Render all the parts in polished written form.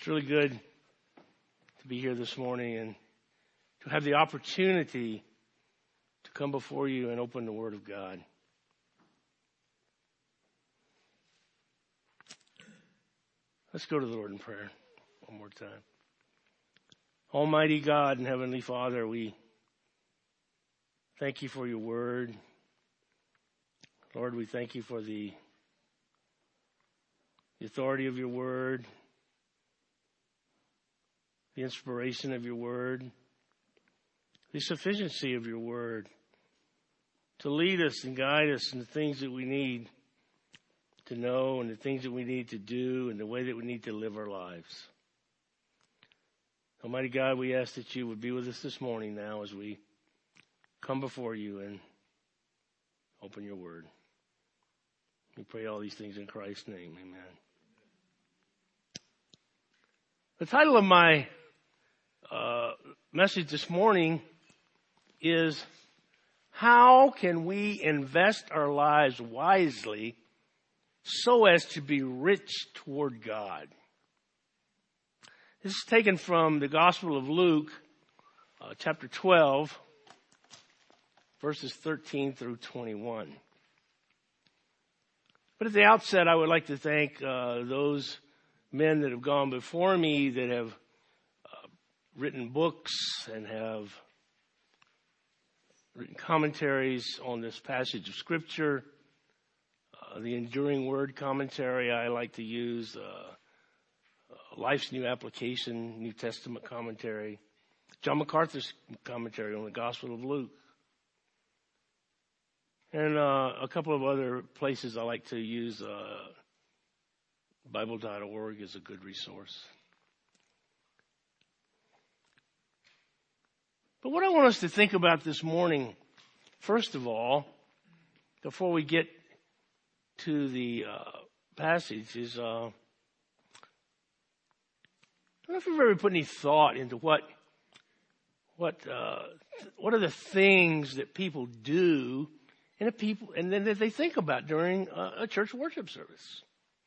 It's really good to be here this morning and to have the opportunity to come before you and open the Word of God. Let's go to the Lord in prayer one more time. Almighty God and Heavenly Father, we thank you for your Word. Lord, we thank you for the authority of your Word, the inspiration of your Word, the sufficiency of your Word to lead us and guide us in the things that we need to know and the things that we need to do and the way that we need to live our lives. Almighty God, we ask that you would be with us this morning now as we come before you and open your Word. We pray all these things in Christ's name. Amen. The title of my message this morning is, how can we invest our lives wisely so as to be rich toward God? This is taken from the Gospel of Luke, chapter 12, verses 13 through 21. But at the outset, I would like to thank those men that have gone before me that have written books and have written commentaries on this passage of Scripture. The Enduring Word commentary I like to use, Life's New Application, New Testament commentary, John MacArthur's commentary on the Gospel of Luke, and a couple of other places I like to use. Bible.org is a good resource. But what I want us to think about this morning, first of all, before we get to the passage, is I don't know if you've ever put any thought into what are the things that people do and then that they think about during a church worship service.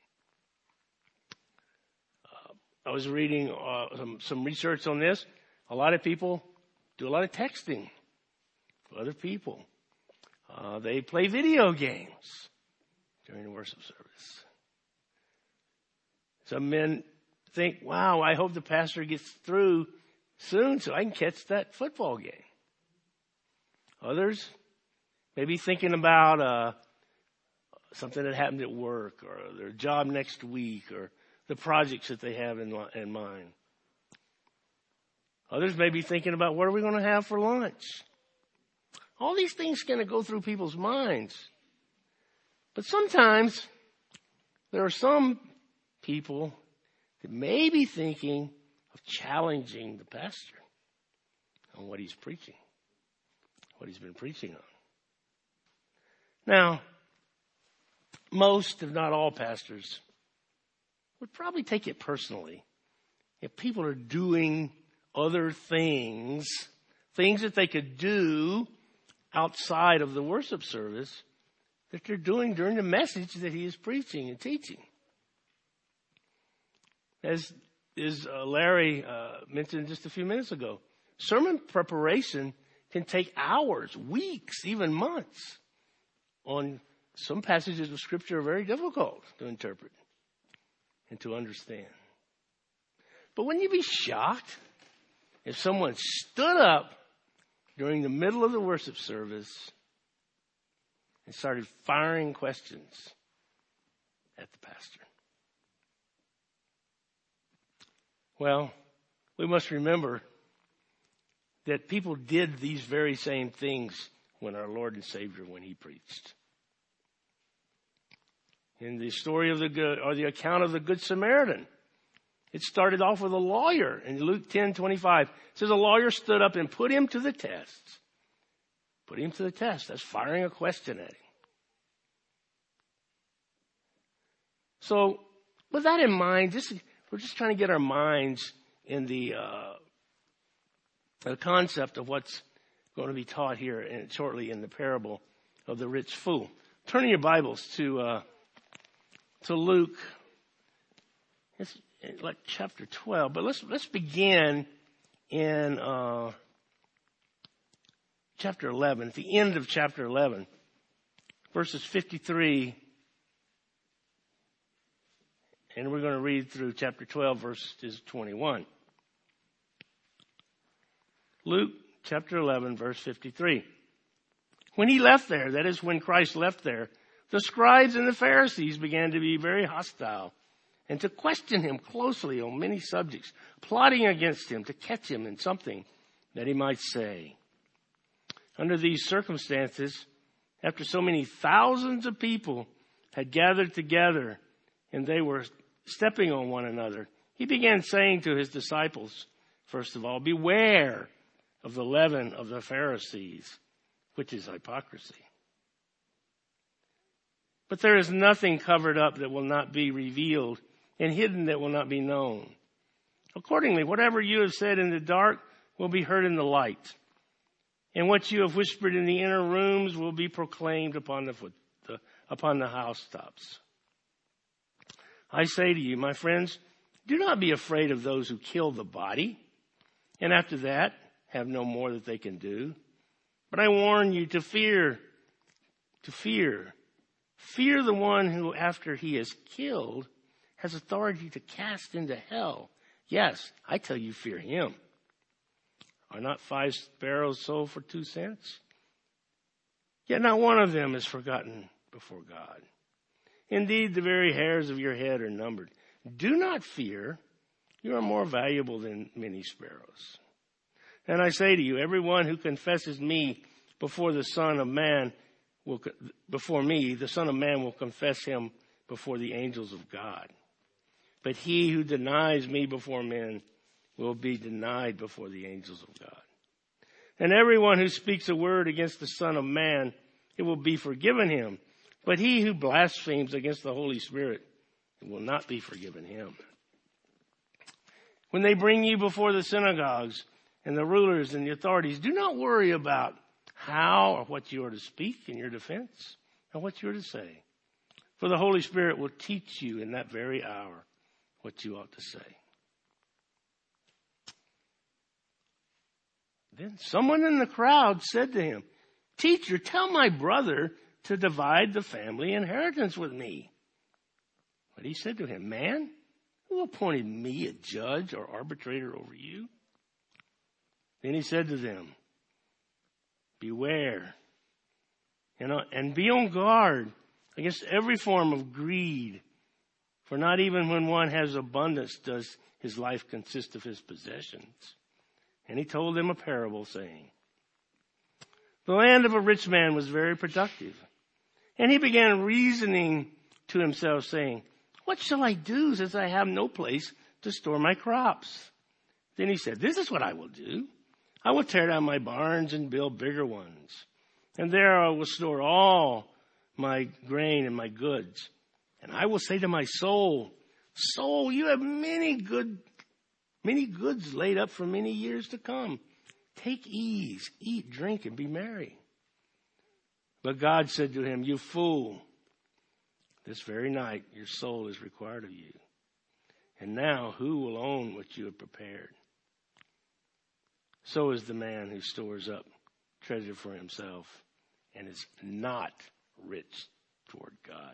I was reading some research on this. A lot of people do a lot of texting with other people. They play video games during the worship service. Some men think, wow, I hope the pastor gets through soon so I can catch that football game. Others may be thinking about something that happened at work or their job next week or the projects that they have in mind. Others may be thinking about what are we going to have for lunch. All these things kind of go through people's minds. But sometimes there are some people that may be thinking of challenging the pastor on what he's preaching, what he's been preaching on. Now, most, if not all pastors, would probably take it personally if people are doing other things that they could do outside of the worship service that they're doing during the message that he is preaching and teaching. As Larry mentioned just a few minutes ago, sermon preparation can take hours, weeks, even months. On some passages of Scripture are very difficult to interpret and to understand. But wouldn't you be shocked if someone stood up during the middle of the worship service and started firing questions at the pastor? Well, we must remember that people did these very same things when our Lord and Savior, when he preached. In the story of the account of the Good Samaritan, it started off with a lawyer. In Luke 10:25, it says a lawyer stood up and put him to the test. Put him to the test. That's firing a question at him. So, with that in mind, we're just trying to get our minds in the concept of what's going to be taught here shortly in the parable of the rich fool. Turn your Bibles to Luke. like chapter 12, but let's begin in chapter 11, at the end of chapter 11, verses 53. And we're going to read through chapter 12, verses 21. Luke chapter 11, verse 53. When he left there, that is when Christ left there, the scribes and the Pharisees began to be very hostile and to question him closely on many subjects, plotting against him to catch him in something that he might say. Under these circumstances, after so many thousands of people had gathered together and they were stepping on one another, he began saying to his disciples, first of all, beware of the leaven of the Pharisees, which is hypocrisy. But there is nothing covered up that will not be revealed, and hidden that will not be known. Accordingly, whatever you have said in the dark will be heard in the light, and what you have whispered in the inner rooms will be proclaimed upon the housetops. I say to you, my friends, do not be afraid of those who kill the body, and after that have no more that they can do. But I warn you to fear the one who, after he is killed, has authority to cast into hell. Yes, I tell you, fear him. Are not 5 sparrows sold for 2 cents? Yet not one of them is forgotten before God. Indeed, the very hairs of your head are numbered. Do not fear. You are more valuable than many sparrows. And I say to you, everyone who confesses me before the Son of Man before me, the Son of Man will confess him before the angels of God. But he who denies me before men will be denied before the angels of God. And everyone who speaks a word against the Son of Man, it will be forgiven him. But he who blasphemes against the Holy Spirit, it will not be forgiven him. When they bring you before the synagogues and the rulers and the authorities, do not worry about how or what you are to speak in your defense or what you are to say. For the Holy Spirit will teach you in that very hour what you ought to say. Then someone in the crowd said to him, Teacher, tell my brother to divide the family inheritance with me. But he said to him, Man, who appointed me a judge or arbitrator over you? Then he said to them, Beware, and be on guard against every form of greed. For not even when one has abundance does his life consist of his possessions. And he told them a parable, saying, The land of a rich man was very productive. And he began reasoning to himself, saying, What shall I do, since I have no place to store my crops? Then he said, This is what I will do. I will tear down my barns and build bigger ones. And there I will store all my grain and my goods. And I will say to my soul, Soul, you have many goods laid up for many years to come. Take ease, eat, drink, and be merry. But God said to him, You fool, this very night your soul is required of you. And now who will own what you have prepared? So is the man who stores up treasure for himself and is not rich toward God.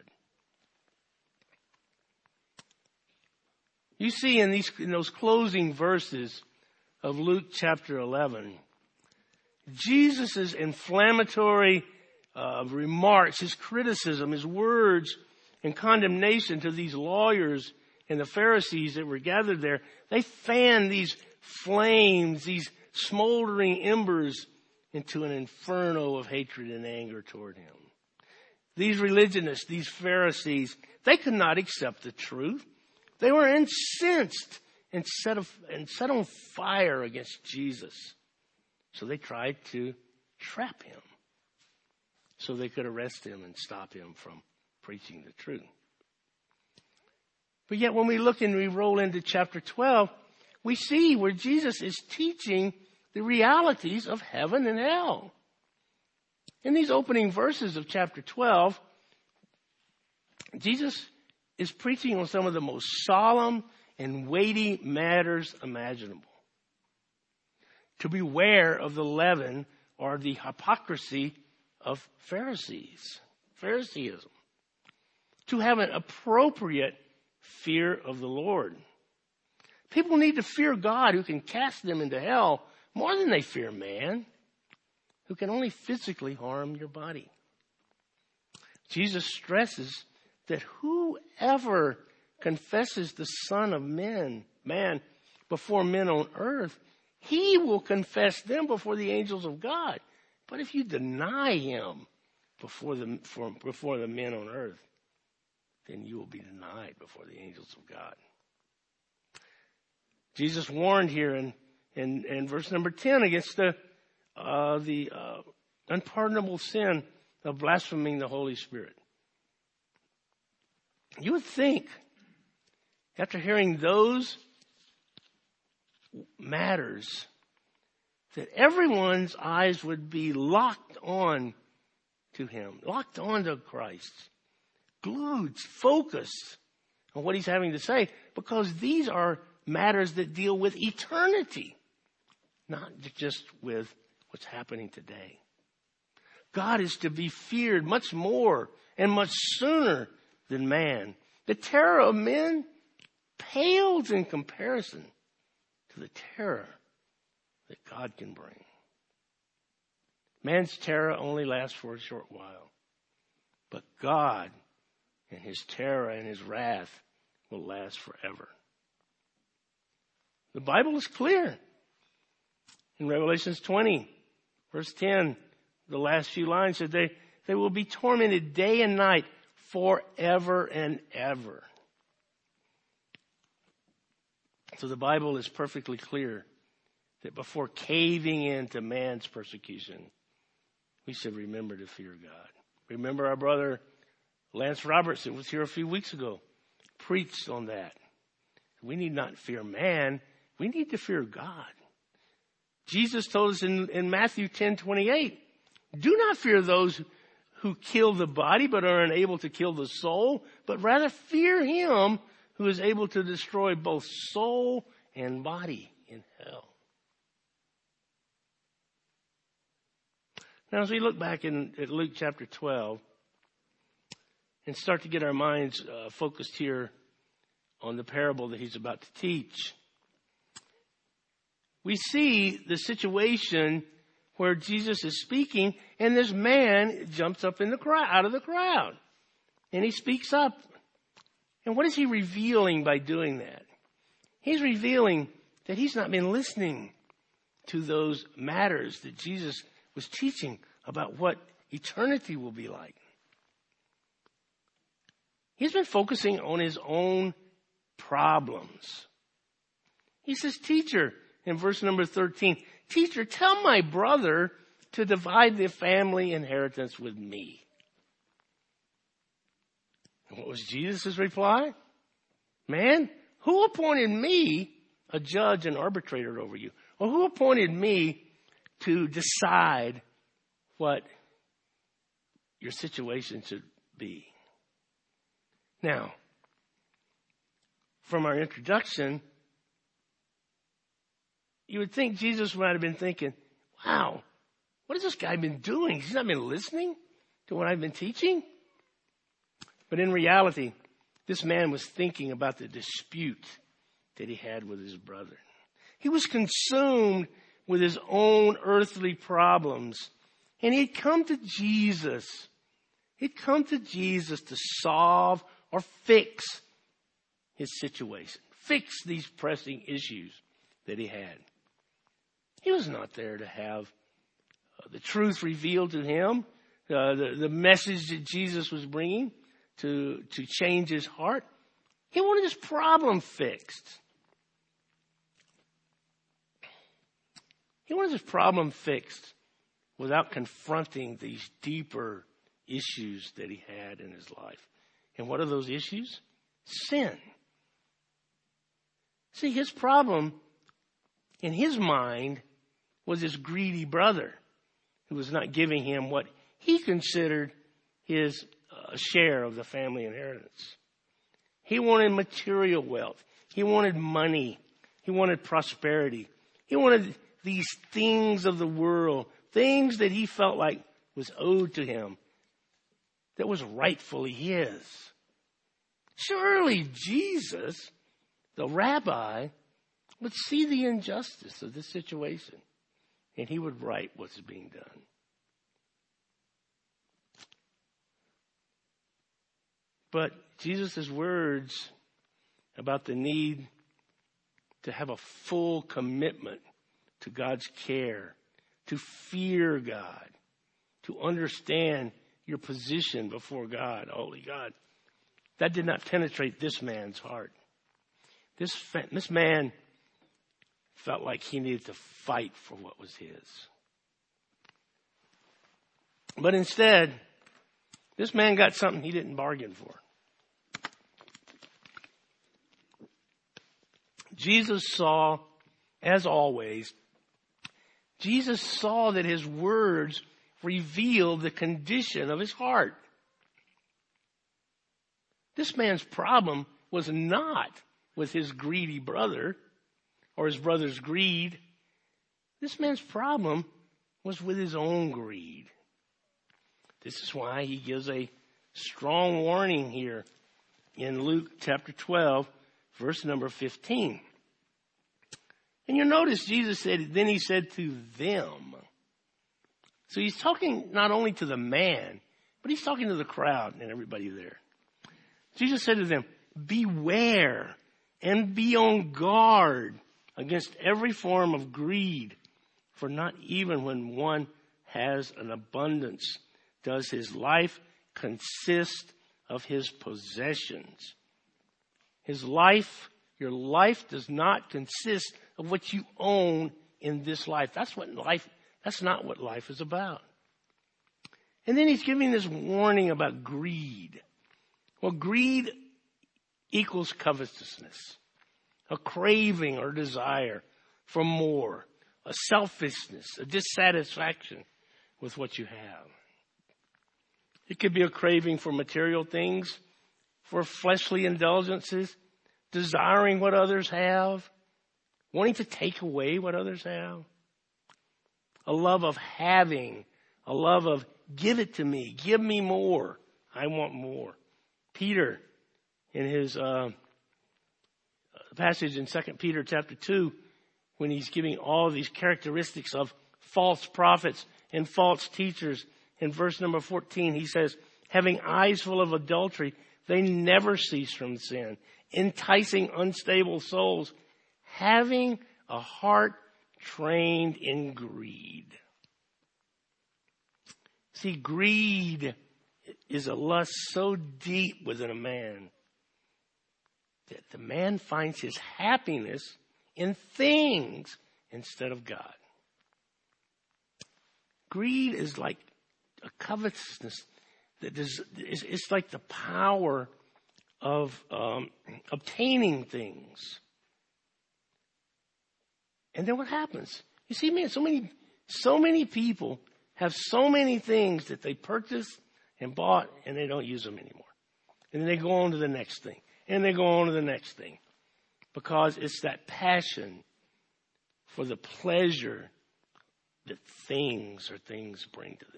You see in those closing verses of Luke chapter 11, Jesus' inflammatory remarks, his criticism, his words and condemnation to these lawyers and the Pharisees that were gathered there, they fanned these flames, these smoldering embers into an inferno of hatred and anger toward him. These religionists, these Pharisees, they could not accept the truth. They were incensed and set on fire against Jesus. So they tried to trap him so they could arrest him and stop him from preaching the truth. But yet when we look and we roll into chapter 12, we see where Jesus is teaching the realities of heaven and hell. In these opening verses of chapter 12, Jesus is preaching on some of the most solemn and weighty matters imaginable. To beware of the leaven or the hypocrisy of Phariseeism. To have an appropriate fear of the Lord. People need to fear God who can cast them into hell more than they fear man, who can only physically harm your body. Jesus stresses that whoever confesses the Son of Man before men on earth, he will confess them before the angels of God. But if you deny him before the men on earth, then you will be denied before the angels of God. Jesus warned here in verse number 10 against the unpardonable sin of blaspheming the Holy Spirit. You would think, after hearing those matters, that everyone's eyes would be locked on to him, locked on to Christ, glued, focused on what he's having to say, because these are matters that deal with eternity, not just with what's happening today. God is to be feared much more and much sooner than man. The terror of men pales in comparison to the terror that God can bring. Man's terror only lasts for a short while, but God and his terror and his wrath will last forever. The Bible is clear. In Revelation 20, verse 10, the last few lines said they will be tormented day and night forever and ever. So the Bible is perfectly clear that before caving into man's persecution, we should remember to fear God. Remember our brother Lance Robertson was here a few weeks ago, preached on that. We need not fear man, we need to fear God. Jesus told us in Matthew 10:28, do not fear those who kill the body but are unable to kill the soul, but rather fear him who is able to destroy both soul and body in hell. Now, as we look back at Luke chapter 12 and start to get our minds focused here on the parable that he's about to teach, we see the situation where Jesus is speaking and this man jumps up in the crowd, out of the crowd, and he speaks up. And what is he revealing by doing that? He's revealing that he's not been listening to those matters that Jesus was teaching about what eternity will be like. He's been focusing on his own problems. He says, teacher, in verse number 13, teacher, tell my brother to divide the family inheritance with me. And what was Jesus' reply? Man, who appointed me a judge and arbitrator over you? Or who appointed me to decide what your situation should be? Now, from our introduction, you would think Jesus might have been thinking, wow, what has this guy been doing? He's not been listening to what I've been teaching? But in reality, this man was thinking about the dispute that he had with his brother. He was consumed with his own earthly problems. And he'd come to Jesus. He'd come to Jesus to solve or fix his situation. Fix these pressing issues that he had. He was not there to have the truth revealed to him, the message that Jesus was bringing to change his heart. He wanted his problem fixed. He wanted his problem fixed without confronting these deeper issues that he had in his life. And what are those issues? Sin. See, his problem in his mind was his greedy brother who was not giving him what he considered his share of the family inheritance. He wanted material wealth. He wanted money. He wanted prosperity. He wanted these things of the world, things that he felt like was owed to him, that was rightfully his. Surely Jesus, the rabbi, would see the injustice of this situation, and he would right what's being done. But Jesus' words about the need to have a full commitment to God's care, to fear God, to understand your position before God, holy God, that did not penetrate this man's heart. This man felt like he needed to fight for what was his. But instead, this man got something he didn't bargain for. Jesus saw, as always, Jesus saw that his words revealed the condition of his heart. This man's problem was not with his greedy brother or his brother's greed. This man's problem was with his own greed. This is why he gives a strong warning here in Luke chapter 12, verse number 15. And you'll notice Jesus said, then he said to them. So he's talking not only to the man, but he's talking to the crowd and everybody there. Jesus said to them, beware and be on guard against every form of greed, for not even when one has an abundance does his life consist of his possessions. Your life does not consist of what you own in this life. That's not what life is about. And then he's giving this warning about greed. Well, greed equals covetousness, a craving or desire for more, a selfishness, a dissatisfaction with what you have. It could be a craving for material things, for fleshly indulgences, desiring what others have, wanting to take away what others have. A love of having, a love of give it to me, give me more, I want more. Peter, in his passage in 2 Peter chapter 2, when he's giving all these characteristics of false prophets and false teachers, in verse number 14, he says, having eyes full of adultery, they never cease from sin, enticing unstable souls, having a heart trained in greed. See, greed is a lust so deep within a man that the man finds his happiness in things instead of God. Greed is like a covetousness that it's like the power of obtaining things. And then what happens? You see, man, so many people have so many things that they purchased and bought and they don't use them anymore. And then they go on to the next thing. And they go on to the next thing. Because it's that passion for the pleasure that things bring to them.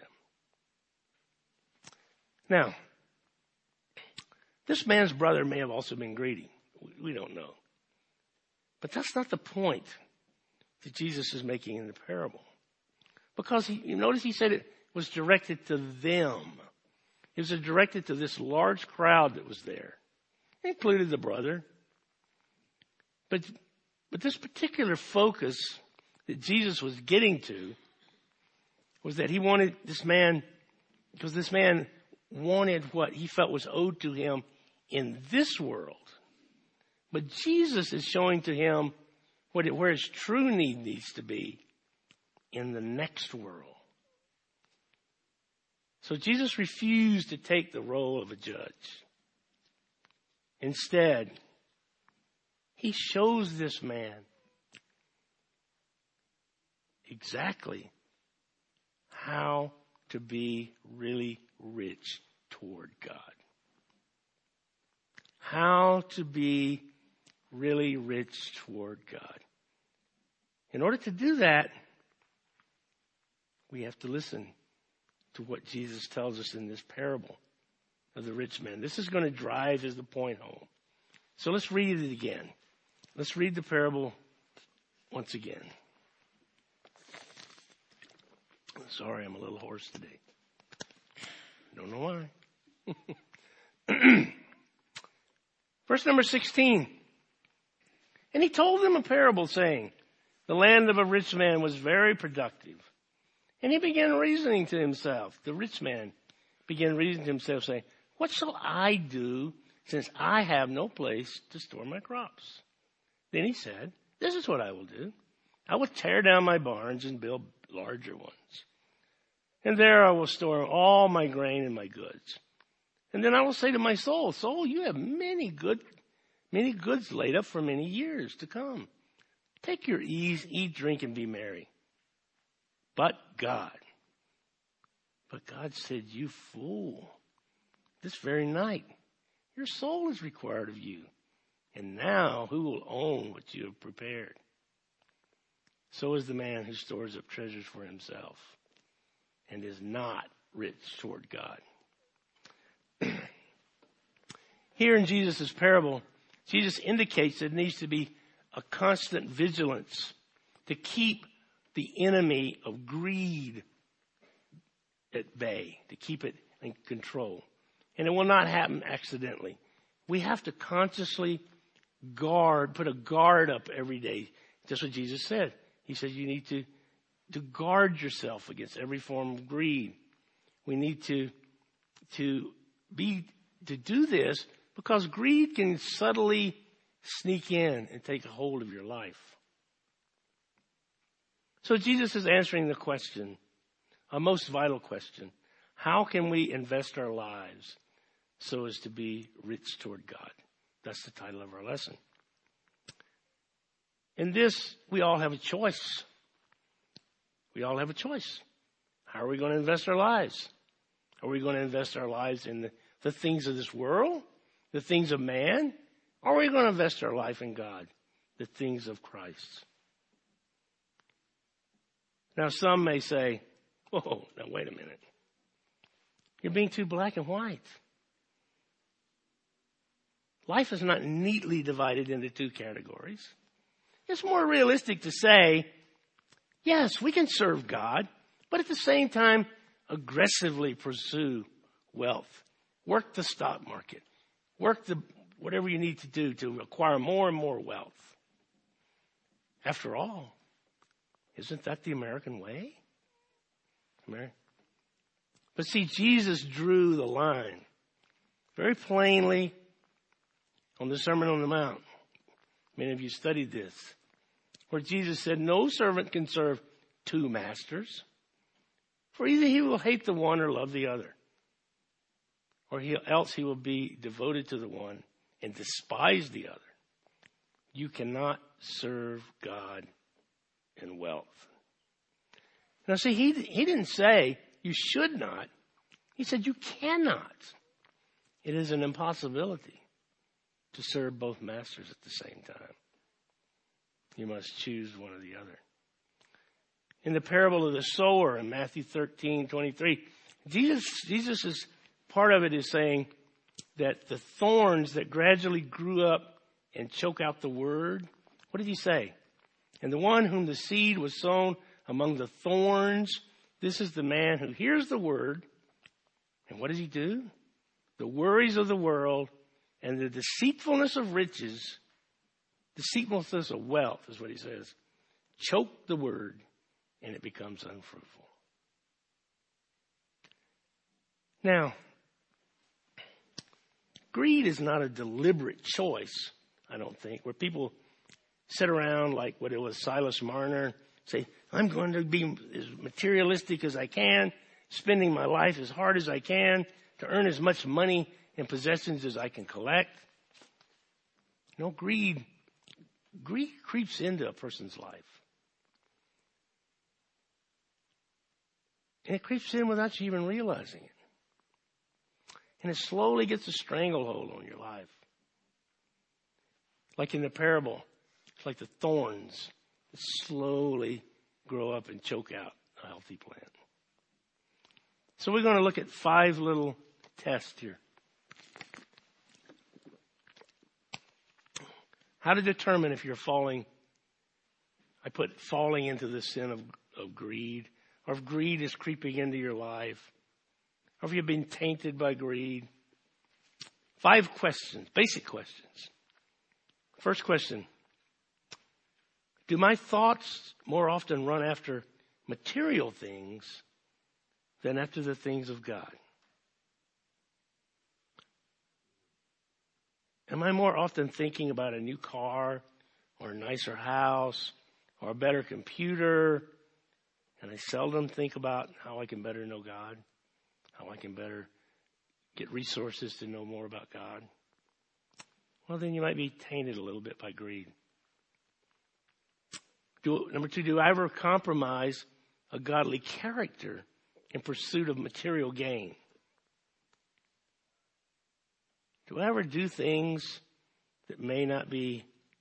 Now, this man's brother may have also been greedy. We don't know. But that's not the point that Jesus is making in the parable. Because you notice he said it was directed to them. It was directed to this large crowd that was there. It included the brother. But this particular focus that Jesus was getting to was that he wanted this man, because this man wanted what he felt was owed to him in this world. But Jesus is showing to him where his true need needs to be in the next world. So Jesus refused to take the role of a judge. Instead, he shows this man exactly how to be really rich toward God. How to be really rich toward God. In order to do that, we have to listen to what Jesus tells us in this parable of the rich man. This is going to drive the point home. So let's read it again. Let's read the parable once again. Sorry, I'm a little hoarse today. Don't know why. Verse number 16. And he told them a parable saying, the land of a rich man was very productive. And he began reasoning to himself. The rich man began reasoning to himself, saying, what shall I do since I have no place to store my crops? Then he said, this is what I will do. I will tear down my barns and build larger ones. And there I will store all my grain and my goods. And then I will say to my soul, soul, you have many goods laid up for many years to come. Take your ease, eat, drink, and be merry. But God said, you fool, this very night, your soul is required of you. And now who will own what you have prepared? So is the man who stores up treasures for himself and is not rich toward God. Here in Jesus' parable, Jesus indicates that there needs to be a constant vigilance to keep the enemy of greed at bay, to keep it in control. And it will not happen accidentally. We have to consciously put a guard up every day. Just what Jesus said. He said you need to guard yourself against every form of greed. We need to do this because greed can subtly sneak in and take a hold of your life. So Jesus is answering the question, a most vital question. How can we invest our lives so as to be rich toward God? That's the title of our lesson. In this, we all have a choice. We all have a choice. How are we going to invest our lives? Are we going to invest our lives in the things of this world, the things of man? Or are we going to invest our life in God, the things of Christ? Now, some may say, oh, now wait a minute. You're being too black and white. Life is not neatly divided into two categories. It's more realistic to say, yes, we can serve God, but at the same time, aggressively pursue wealth. Work the stock market. Work whatever you need to do to acquire more and more wealth. After all, isn't that the American way? But see, Jesus drew the line very plainly on the Sermon on the Mount. Many of you studied this, where Jesus said, no servant can serve two masters, for either he will hate the one or love the other, or else he will be devoted to the one and despise the other. You cannot serve God and wealth. Now see, he didn't say you should not. He said you cannot. It is an impossibility to serve both masters at the same time. You must choose one or the other. In the parable of the sower in Matthew 13:23, Jesus is part of it is saying that the thorns that gradually grew up and choke out the word, what did he say? And the one whom the seed was sown among the thorns, this is the man who hears the word, and what does he do? The worries of the world and the deceitfulness of riches, deceitfulness of wealth is what he says, choke the word and it becomes unfruitful. Now, greed is not a deliberate choice, I don't think, where people sit around like what it was Silas Marner, say, I'm going to be as materialistic as I can, spending my life as hard as I can to earn as much money and possessions as I can collect. No, greed creeps into a person's life. And it creeps in without you even realizing it. And it slowly gets a stranglehold on your life. Like in the parable, it's like the thorns that slowly grow up and choke out a healthy plant. So we're going to look at 5 little tests here. How to determine if you're falling. I put falling into the sin of greed, or if greed is creeping into your life, or if you've been tainted by greed. 5 questions, basic questions. First question. Do my thoughts more often run after material things than after the things of God? Am I more often thinking about a new car or a nicer house or a better computer? And I seldom think about how I can better know God, how I can better get resources to know more about God. Well, then you might be tainted a little bit by greed. Number 2, do I ever compromise a godly character in pursuit of material gain? Do I ever do things that may not be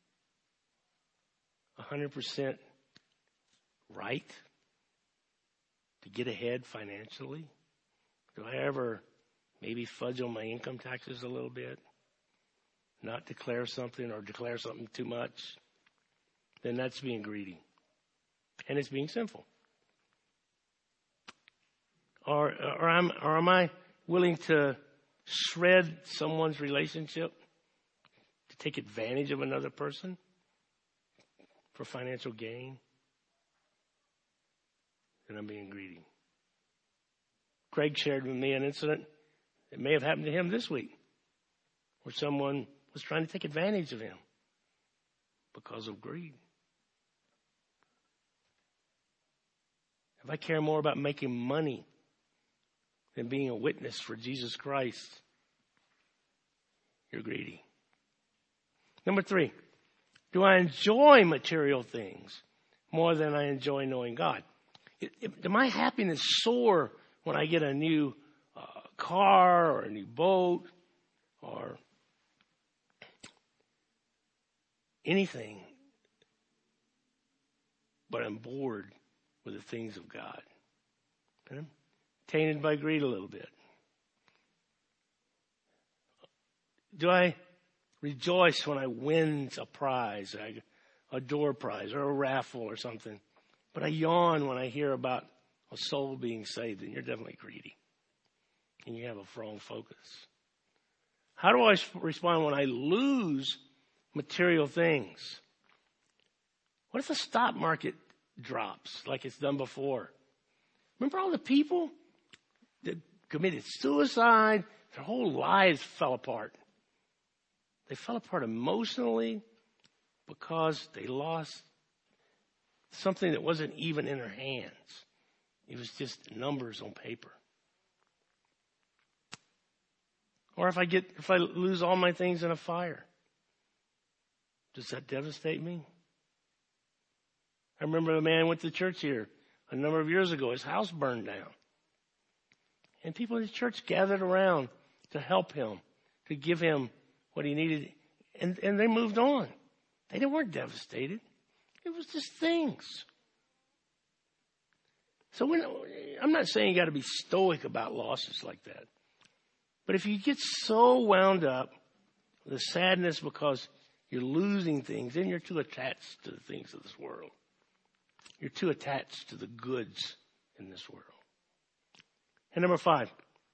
100% right to get ahead financially? Do I ever maybe fudge on my income taxes a little bit? Not declare something or declare something too much? Then that's being greedy. And it's being sinful. Or am I willing to shred someone's relationship to take advantage of another person for financial gain? Then I'm being greedy. Craig shared with me an incident that may have happened to him this week, where someone was trying to take advantage of him because of greed. If I care more about making money than being a witness for Jesus Christ, you're greedy. Number 3, do I enjoy material things more than I enjoy knowing God? Did my happiness soar when I get a new car or a new boat or anything, but I'm bored with the things of God? And I'm tainted by greed a little bit. Do I rejoice when I win a prize, a door prize or a raffle or something? But I yawn when I hear about a soul being saved, and you're definitely greedy. And you have a wrong focus. How do I respond when I lose material things? What if the stock market drops like it's done before? Remember all the people that committed suicide? Their whole lives fell apart. They fell apart emotionally because they lost something that wasn't even in their hands. It was just numbers on paper. Or if I lose all my things in a fire, does that devastate me? I remember a man went to church here a number of years ago. His house burned down. And people in the church gathered around to help him, to give him what he needed. And they moved on. They weren't devastated. It was just things. So I'm not saying you got to be stoic about losses like that. But if you get so wound up with the sadness because you're losing things, then you're too attached to the things of this world. You're too attached to the goods in this world. And number 5,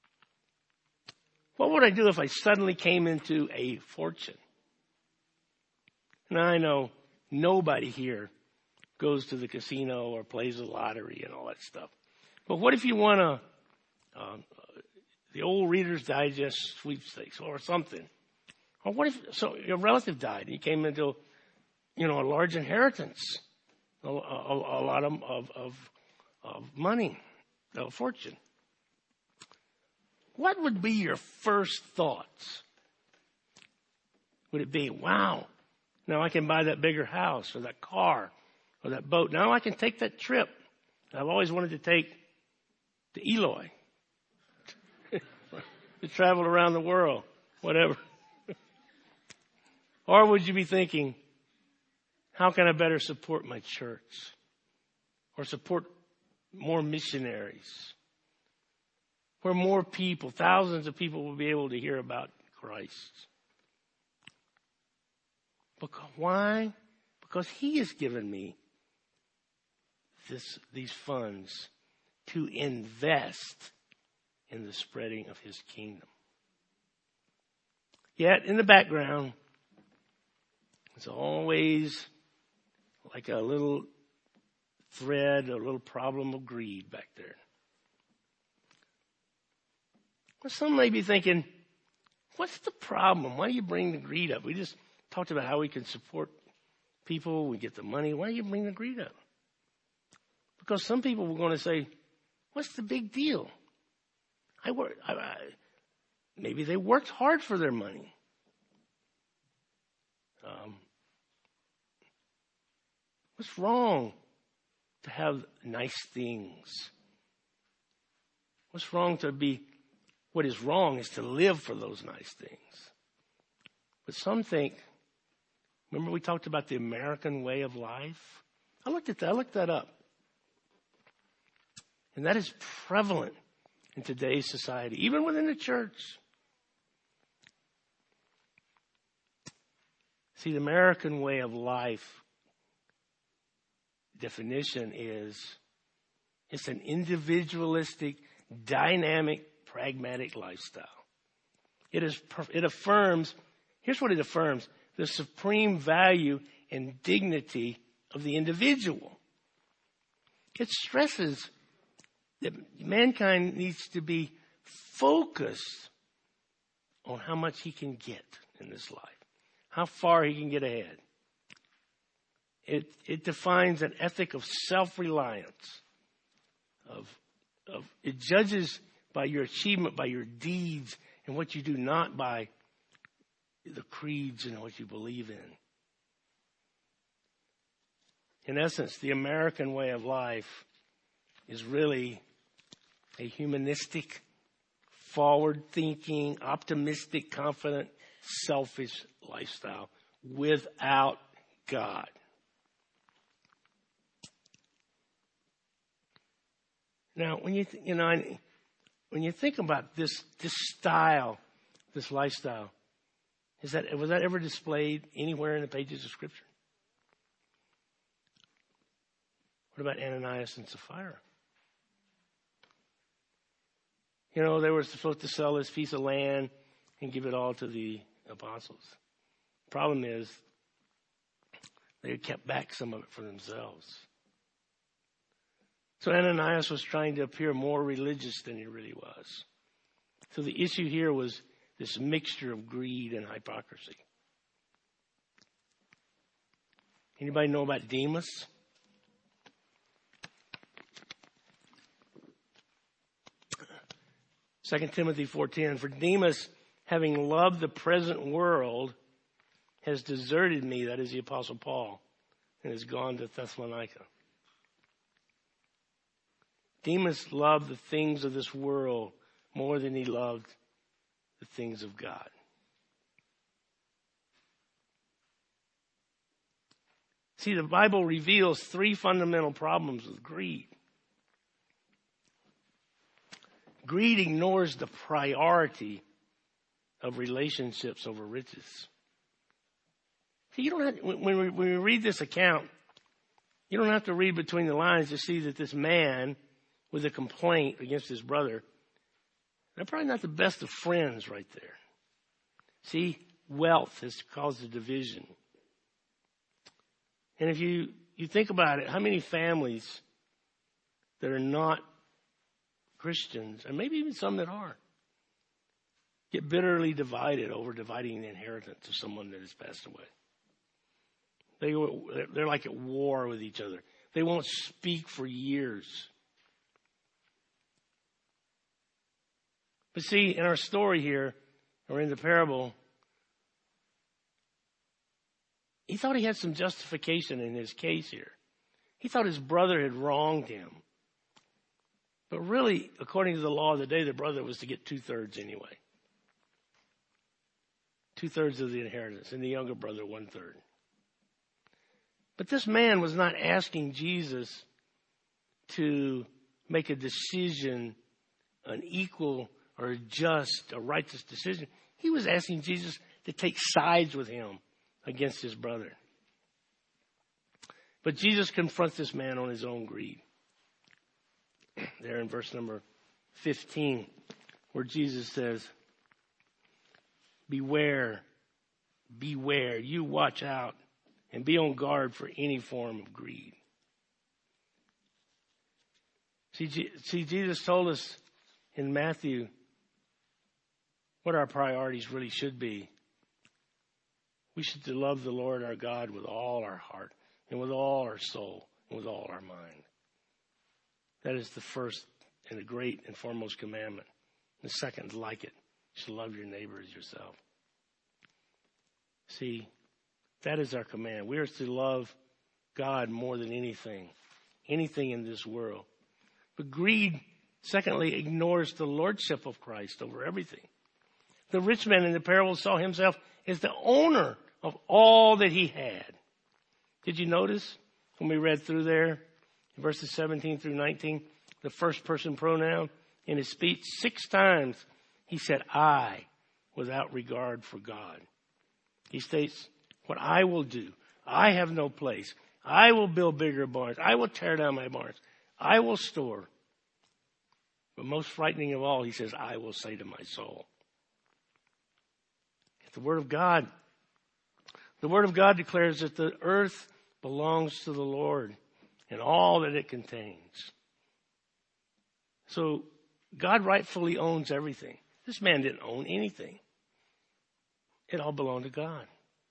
what would I do if I suddenly came into a fortune? Now I know nobody here goes to the casino or plays the lottery and all that stuff. But what if you won the old Reader's Digest sweepstakes or something? Or what if your relative died and you came into, a large inheritance, a lot of money, a fortune? What would be your first thoughts? Would it be, wow, now I can buy that bigger house or that car or that boat. Now I can take that trip I've always wanted to take to Eloy, to travel around the world, whatever. Or would you be thinking, how can I better support my church? Or support more missionaries? Where more people, thousands of people will be able to hear about Christ. Why? Because He has given me these funds to invest in the spreading of His kingdom. Yet in the background, it's always like a little thread, a little problem of greed back there. Well, some may be thinking, what's the problem? Why do you bring the greed up? We just talked about how we can support people, we get the money. Why do you bring the greed up? Because some people were going to say, what's the big deal? Maybe they worked hard for their money. What's wrong to have nice things? What's wrong to be, what is wrong is to live for those nice things. But some think, remember we talked about the American way of life? I looked that up. And that is prevalent in today's society, even within the church. See, the American way of life definition is it's an individualistic, dynamic, pragmatic lifestyle. It affirms, here's what it affirms, the supreme value and dignity of the individual. It stresses that mankind needs to be focused on how much he can get in this life, how far he can get ahead. It defines an ethic of self-reliance, it judges by your achievement, by your deeds, and what you do, not by the creeds and what you believe in. In essence, the American way of life is really a humanistic, forward-thinking, optimistic, confident, selfish lifestyle without God. Now, when you think about this style, this lifestyle, was that ever displayed anywhere in the pages of Scripture? What about Ananias and Sapphira? They were supposed to sell this piece of land and give it all to the apostles. Problem is, they kept back some of it for themselves. So Ananias was trying to appear more religious than he really was. So the issue here was this mixture of greed and hypocrisy. Anybody know about Demas? Second Timothy 4:10, for Demas, having loved the present world, has deserted me, that is the Apostle Paul, and has gone to Thessalonica. Demas loved the things of this world more than he loved the things of God. See, the Bible reveals three fundamental problems with greed. Greed ignores the priority of relationships over riches. See, when we read this account, you don't have to read between the lines to see that this man with a complaint against his brother, they're probably not the best of friends right there. See, wealth has caused a division. And if you think about it, how many families that are not Christians, and maybe even some that are, get bitterly divided over dividing the inheritance of someone that has passed away? They're like at war with each other. They won't speak for years. But see, in our story here, or in the parable, he thought he had some justification in his case here. He thought his brother had wronged him. But really, according to the law of the day, the brother was to get 2/3 anyway. 2/3 of the inheritance, and the younger brother 1/3. But this man was not asking Jesus to make a decision, an equal or a just, a righteous decision. He was asking Jesus to take sides with him against his brother. But Jesus confronts this man on his own greed. There in verse number 15, where Jesus says, beware, you watch out and be on guard for any form of greed. See, Jesus told us in Matthew what our priorities really should be. We should love the Lord our God with all our heart and with all our soul and with all our mind. That is the first and the great and foremost commandment. The second, like it, you should love your neighbor as yourself. See, that is our command. We are to love God more than anything in this world. But greed, secondly, ignores the lordship of Christ over everything. The rich man in the parable saw himself as the owner of all that he had. Did you notice when we read through there, verses 17 through 19, the first person pronoun in his speech, 6 times he said, I, without regard for God. He states, what I will do, I have no place. I will build bigger barns. I will tear down my barns. I will store. But most frightening of all, he says, I will say to my soul. The Word of God declares that the earth belongs to the Lord and all that it contains. So God rightfully owns everything. This man didn't own anything. It all belonged to God.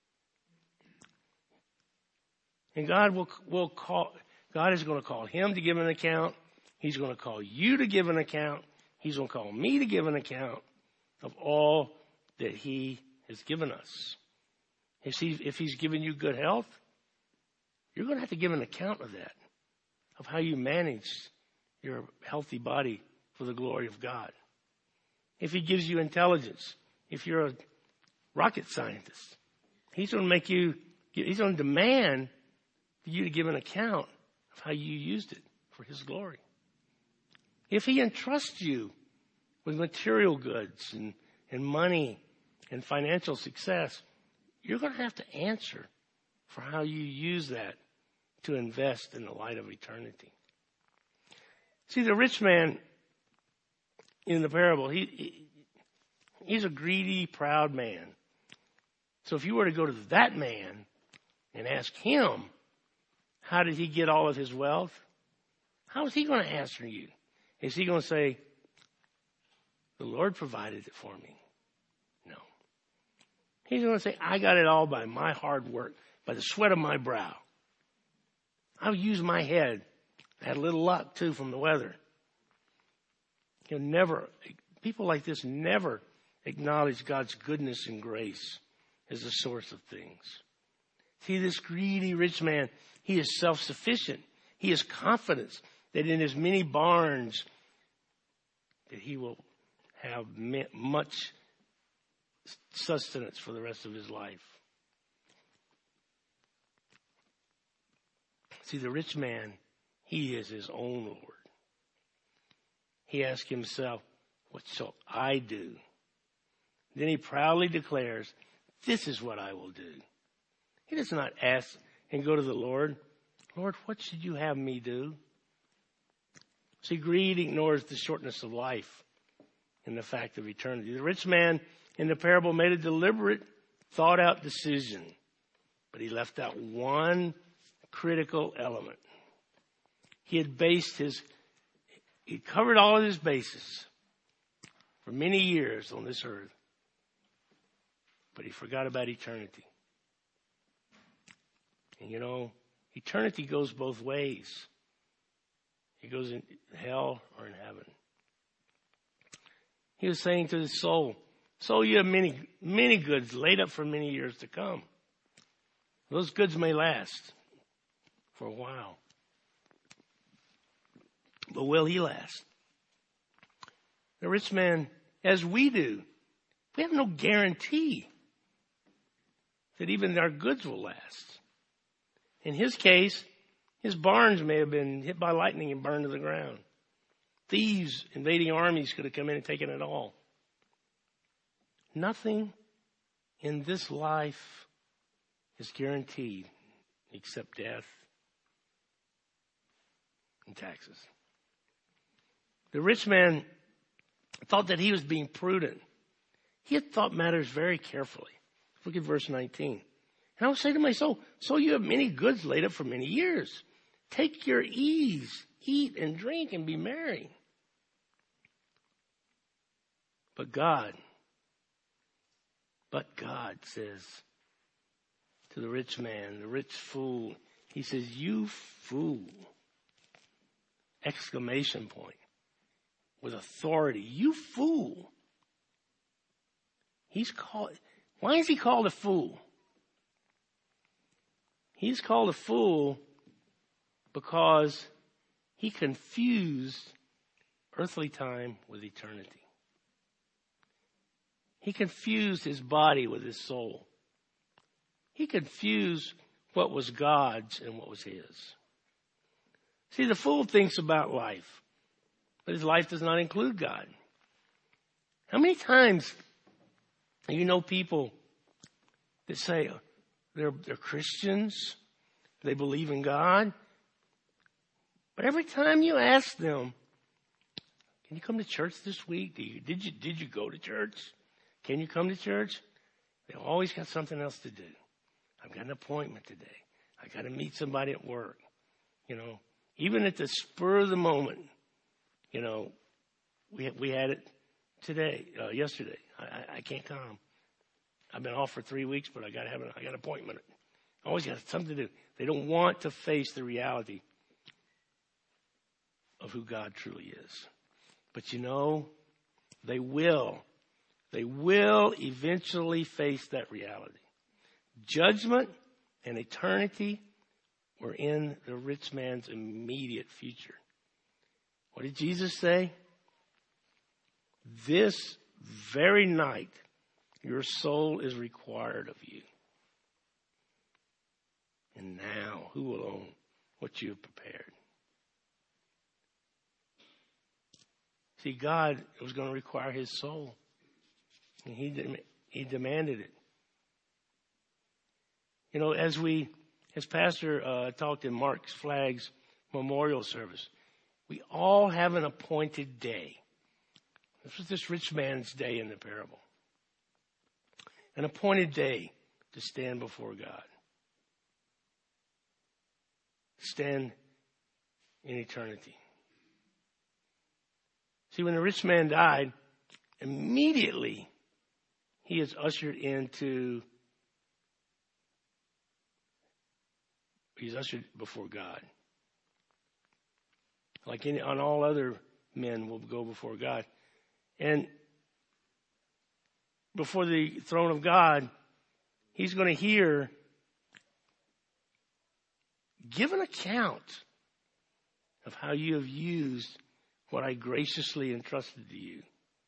And God is going to call him to give an account. He's going to call you to give an account. He's going to call me to give an account of all that he has given us. If he's given you good health, you're going to have to give an account of that, of how you manage your healthy body for the glory of God. If he gives you intelligence, if you're a rocket scientist, he's going to demand for you to give an account of how you used it for his glory. If he entrusts you with material goods and money and financial success, you're going to have to answer for how you use that to invest in the light of eternity. See, the rich man in the parable, he's a greedy, proud man. So if you were to go to that man and ask him, how did he get all of his wealth? How is he going to answer you? Is he going to say, the Lord provided it for me? No. He's going to say, I got it all by my hard work, by the sweat of my brow. I'll use my head. I had a little luck too from the weather. People like this never acknowledge God's goodness and grace as the source of things. See, this greedy rich man, he is self-sufficient. He has confidence that in his many barns that he will have much sustenance for the rest of his life. See, the rich man, he is his own Lord. He asks himself, what shall I do? Then he proudly declares, this is what I will do. He does not ask and go to the Lord, Lord, what should you have me do? See, greed ignores the shortness of life and the fact of eternity. The rich man in the parable made a deliberate, thought-out decision, but he left out one critical element. He covered all of his bases for many years on this earth, but he forgot about eternity. And eternity goes both ways. It goes in hell or in heaven. He was saying to his soul, you have many, many goods laid up for many years to come. Those goods may last for a while. But will he last? The rich man, as we do, we have no guarantee that even our goods will last. In his case, his barns may have been hit by lightning and burned to the ground. Thieves, invading armies could have come in and taken it all. Nothing in this life is guaranteed except death and taxes. The rich man thought that he was being prudent. He had thought matters very carefully. Look at verse 19. And I will say to my soul, so you have many goods laid up for many years. Take your ease, eat and drink and be merry. But God says to the rich man, the rich fool, he says, you fool! Exclamation point. With authority. You fool! Why is he called a fool? He's called a fool because he confused earthly time with eternity. He confused his body with his soul. He confused what was God's and what was his. See, the fool thinks about life, but his life does not include God. How many times you know people that say they're Christians, they believe in God, but every time you ask them, can you come to church this week? Did you go to church? Can you come to church? They always got something else to do. I've got an appointment today. I got to meet somebody at work. Even at the spur of the moment, we had it yesterday. I can't come. I've been off for 3 weeks, but I got an appointment. I always got something to do. They don't want to face the reality of who God truly is. But they will. They will eventually face that reality. Judgment and eternity were in the rich man's immediate future. What did Jesus say? This very night, your soul is required of you. And now, who will own what you have prepared? See, God was going to require his soul. And he demanded it. As Pastor talked in Mark Flagg's memorial service, we all have an appointed day. This was this rich man's day in the parable. An appointed day to stand before God. Stand in eternity. See, when the rich man died, immediately he is ushered before God. Like on all other men will go before God. And before the throne of God, he's going to give an account of how you have used what I graciously entrusted to you.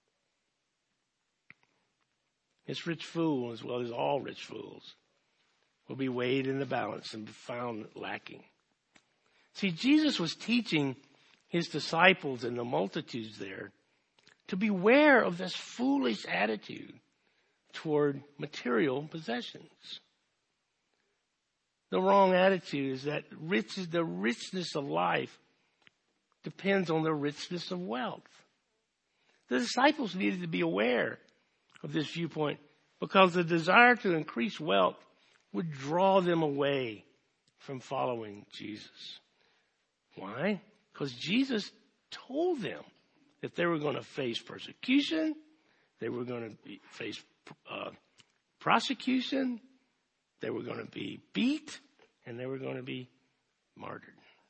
This rich fool, as well as all rich fools, will be weighed in the balance and be found lacking. See, Jesus was teaching his disciples and the multitudes there to beware of this foolish attitude toward material possessions. The wrong attitude is that the richness of life depends on the richness of wealth. The disciples needed to be aware of this viewpoint because the desire to increase wealth would draw them away from following Jesus. Why? Because Jesus told them that they were going to face persecution, they were going to face prosecution, they were going to be beat, and they were going to be martyred.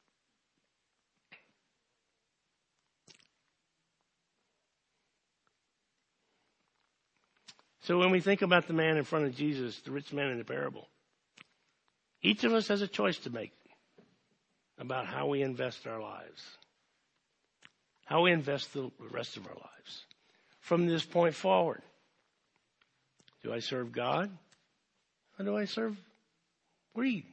So when we think about the man in front of Jesus, the rich man in the parable, each of us has a choice to make about how we invest our lives, how we invest the rest of our lives. From this point forward, do I serve God How do I serve? Greed.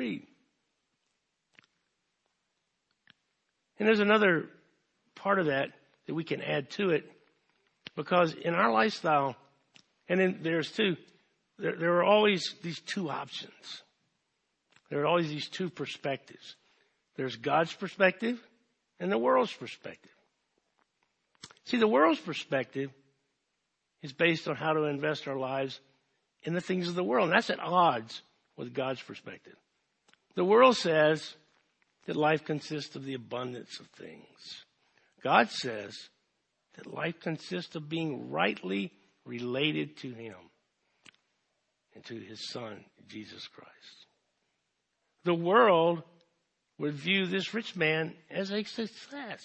And there's another part of that we can add to it, because in our lifestyle, and then there are always these two options. There are always these two perspectives. There's God's perspective and the world's perspective. See, the world's perspective is based on how to invest our lives in the things of the world. And that's at odds with God's perspective. The world says that life consists of the abundance of things. God says that life consists of being rightly related to Him and to His Son, Jesus Christ. The world would view this rich man as a success.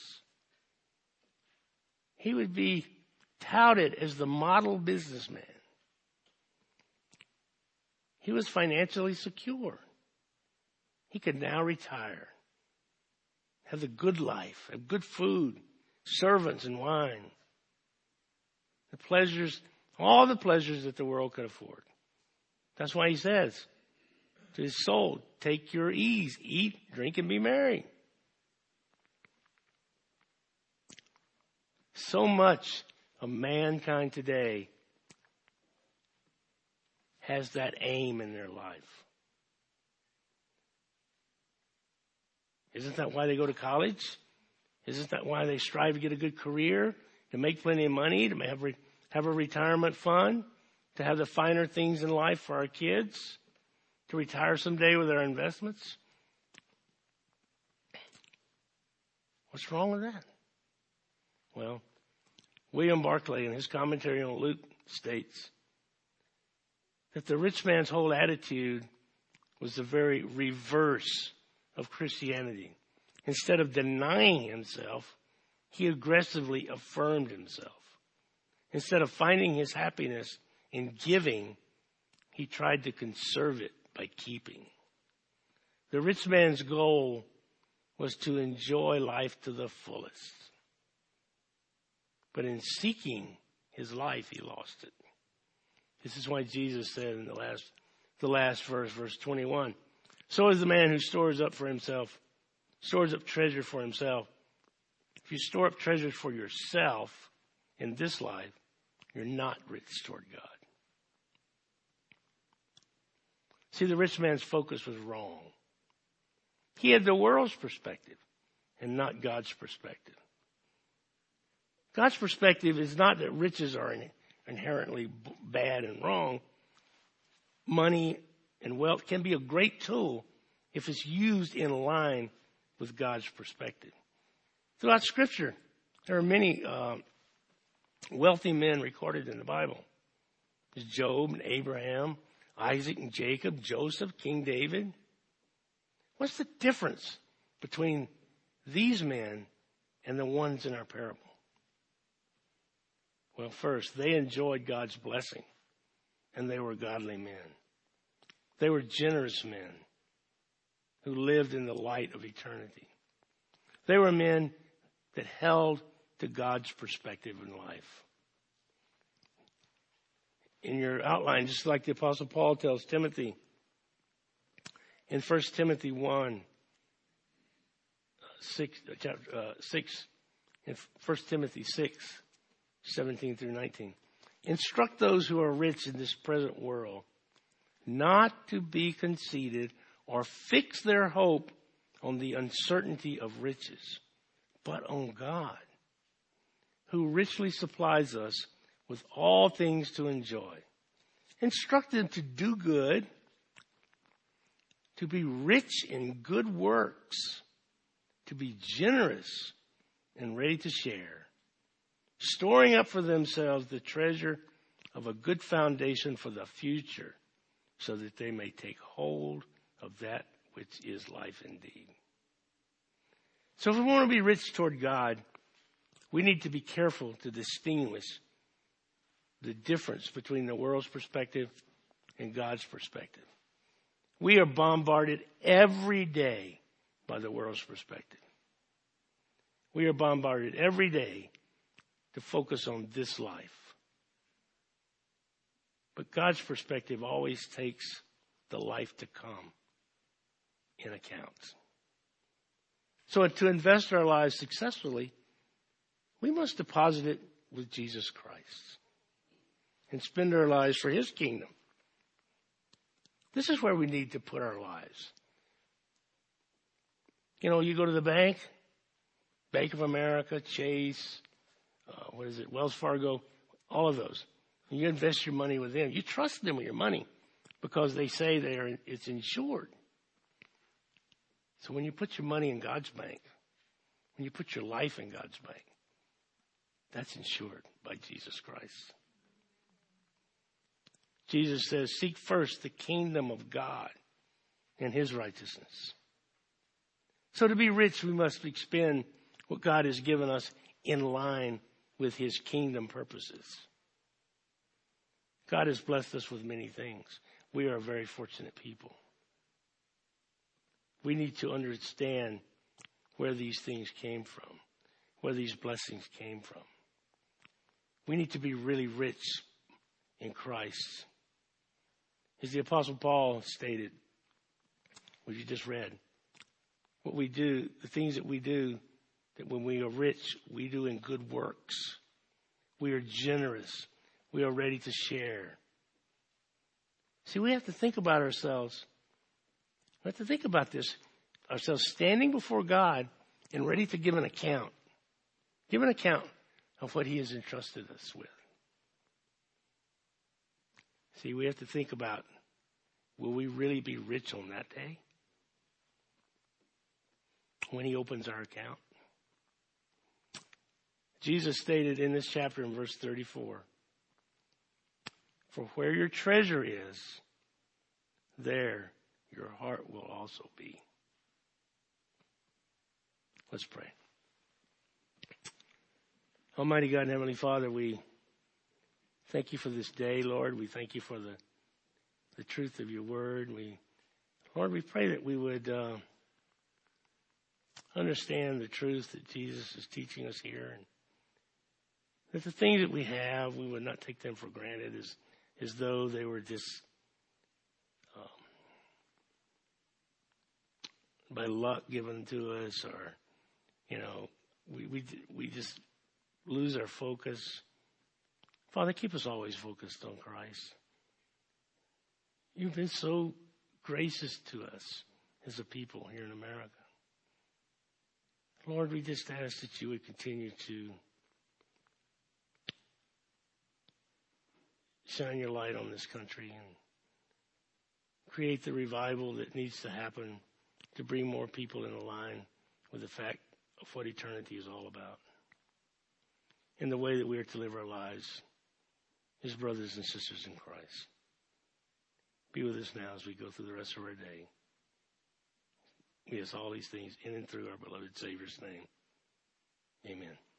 He would be touted as the model businessman. He was financially secure. He could now retire, have the good life, have good food, servants and wine. The pleasures, all the pleasures that the world could afford. That's why he says to his soul, take your ease, eat, drink, and be merry. So much of mankind today has that aim in their life. Isn't that why they go to college? Isn't that why they strive to get a good career, to make plenty of money, to have a retirement fund, to have the finer things in life for our kids, to retire someday with our investments? What's wrong with that? Well, William Barclay, in his commentary on Luke, states that the rich man's whole attitude was the very reverse of Christianity. Instead of denying himself, he aggressively affirmed himself. Instead of finding his happiness in giving, he tried to conserve it by keeping. The rich man's goal was to enjoy life to the fullest. But in seeking his life, he lost it. This is why Jesus said in the last verse, verse 21, so is the man who stores up treasure for himself. If you store up treasures for yourself in this life, you're not rich toward God. See, the rich man's focus was wrong. He had the world's perspective and not God's perspective. God's perspective is not that riches are inherently bad and wrong. Money and wealth can be a great tool if it's used in line with God's perspective. Throughout Scripture, there are many wealthy men recorded in the Bible. There's Job and Abraham, Isaac and Jacob, Joseph, King David. What's the difference between these men and the ones in our parable? Well, first, they enjoyed God's blessing, and they were godly men. They were generous men who lived in the light of eternity. They were men that held to God's perspective in life. In your outline, just like the Apostle Paul tells Timothy in 1 Timothy 1, 6, in 1 Timothy 6, 17 through 19. Instruct those who are rich in this present world not to be conceited or fix their hope on the uncertainty of riches, but on God, who richly supplies us with all things to enjoy. Instruct them to do good, to be rich in good works, to be generous and ready to share, storing up for themselves the treasure of a good foundation for the future, so that they may take hold of that which is life indeed. So if we want to be rich toward God, we need to be careful to distinguish the difference between the world's perspective and God's perspective. We are bombarded every day by the world's perspective. We are bombarded every day to focus on this life. But God's perspective always takes the life to come in account. So to invest our lives successfully, we must deposit it with Jesus Christ and spend our lives for his kingdom. This is where we need to put our lives. You know, you go to the bank, Bank of America, Chase, Wells Fargo, all of those. And you invest your money with them. You trust them with your money because they say it's insured. So when you put your money in God's bank, when you put your life in God's bank, that's insured by Jesus Christ. Jesus says, seek first the kingdom of God and his righteousness. So to be rich, we must expend what God has given us in line with his kingdom purposes. God has blessed us with many things. We are a very fortunate people. We need to understand where these things came from, where these blessings came from. We need to be really rich in Christ. As the Apostle Paul stated, what you just read, what we do, the things that we do, that when we are rich, we do in good works. We are generous. We are ready to share. See, we have to think about ourselves. We have to think about this. Ourselves standing before God and ready to give an account. Give an account of what he has entrusted us with. See, we have to think about, will we really be rich on that day? When he opens our account. Jesus stated in this chapter in verse 34, for where your treasure is, there your heart will also be. Let's pray. Almighty God and Heavenly Father, we thank you for this day, Lord. We thank you for the truth of your word. Lord, we pray that we would understand the truth that Jesus is teaching us here, and that the things that we have, we would not take them for granted as though they were just by luck given to us, or we just lose our focus. Father, keep us always focused on Christ. You've been so gracious to us as a people here in America. Lord, we just ask that you would continue to shine your light on this country and create the revival that needs to happen to bring more people in line with the fact of what eternity is all about. In the way that we are to live our lives as brothers and sisters in Christ. Be with us now as we go through the rest of our day. We ask all these things in and through our beloved Savior's name. Amen.